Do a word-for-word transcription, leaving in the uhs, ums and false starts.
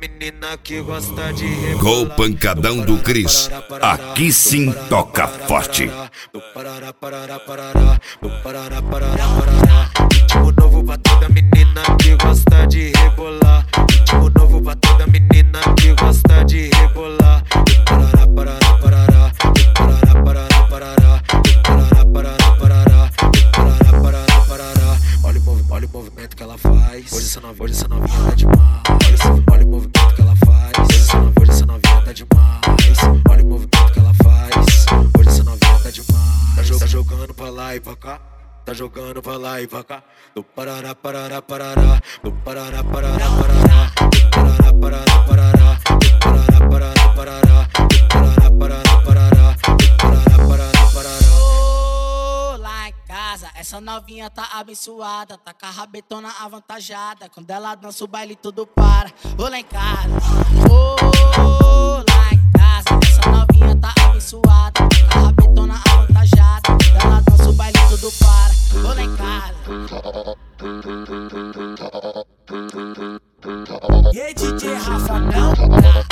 menina que gosta de rebolar. Gol pancadão do Cris, aqui sim toca forte. Do parará, parará, parará, do parará, parará, parará. Ritmo novo pra toda menina que gosta de rebolar. Ritmo novo pra toda menina que gosta de rebolar. Do parará, parará, parará, do parará, parará, parará, do parará, parará, parará, do parará, parará, parará. Olha o movimento, olha o movimento que ela faz. Hoje essa novinha, hoje essa novinha tá demais. Olha o movimento que ela faz. Hoje essa novinha, hoje essa novinha tá demais. Olha o movimento que ela faz. Hoje essa novinha tá demais. Tá, jog tá jogando pra lá e pra cá. Tá jogando pra lá e pra cá. Do parará, parará, parará. Do parará, parará, parará. Do parará, parará, parará. Do parará, parará, parará. Do parará, parará, parará. Do parará, parará, parará. Ô, lá em casa, essa novinha tá abençoada. Tá com a rabetona avantajada. Quando ela dança o baile tudo para. Ô, lá em casa. Ô, lá em casa, essa novinha tá abençoada. Tá com a rabetona avantajada. Quando ela dança o baile tudo para. Ô, lá em casa. E aí, D J Rafa, não?